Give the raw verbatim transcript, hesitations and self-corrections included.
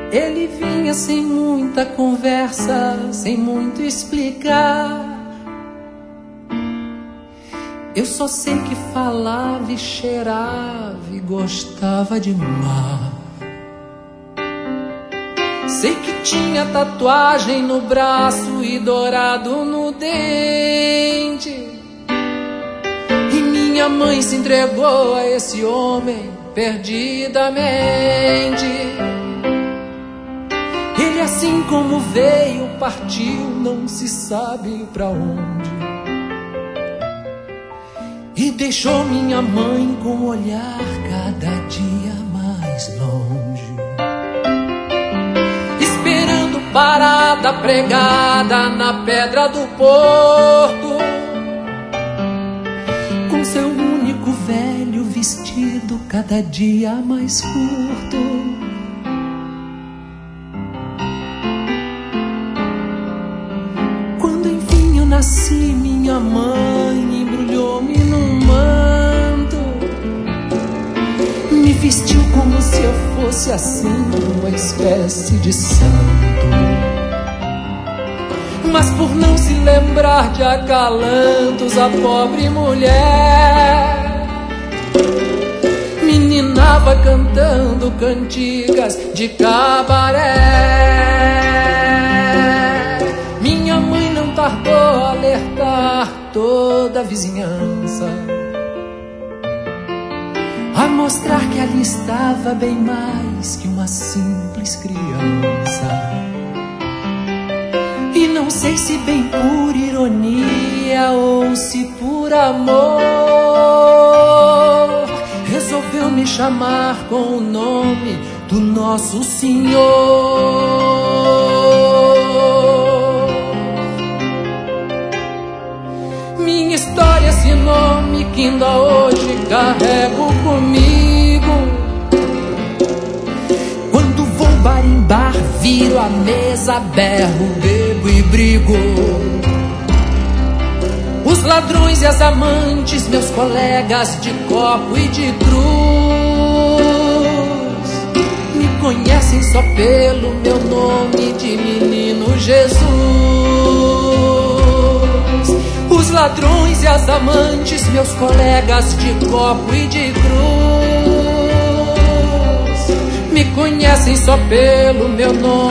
Ele vinha sem muita conversa, sem muito explicar. Eu só sei que falava e cheirava e gostava de mar. Sei que tinha tatuagem no braço e dourado no dente. E minha mãe se entregou a esse homem perdidamente. Ele, assim como veio, partiu, não se sabe pra onde. E deixou minha mãe com o olhar cada dia mais longe, esperando parada pregada na pedra do porto, com seu único velho vestido cada dia mais curto. Quando enfim eu nasci, minha mãe embrulhou-me num manto, me vestiu como se eu fosse assim uma espécie de santo. Mas por não se lembrar de acalantos, a pobre mulher meninava cantando cantigas de cabaré. Minha mãe não tardou a alertar toda a vizinhança, a mostrar que ali estava bem mais que uma simples criança. E não sei se bem por ironia ou se por amor, resolveu me chamar com o nome do Nosso Senhor. Minha história, esse nome que ainda hoje carrego comigo. Quando vou barimbar, viro a mesa, berro, bebo e brigo. Os ladrões e as amantes, meus colegas de copo e de cruz, me conhecem só pelo meu nome de menino Jesus. Os ladrões e as amantes, meus colegas de copo e de cruz, me conhecem só pelo meu nome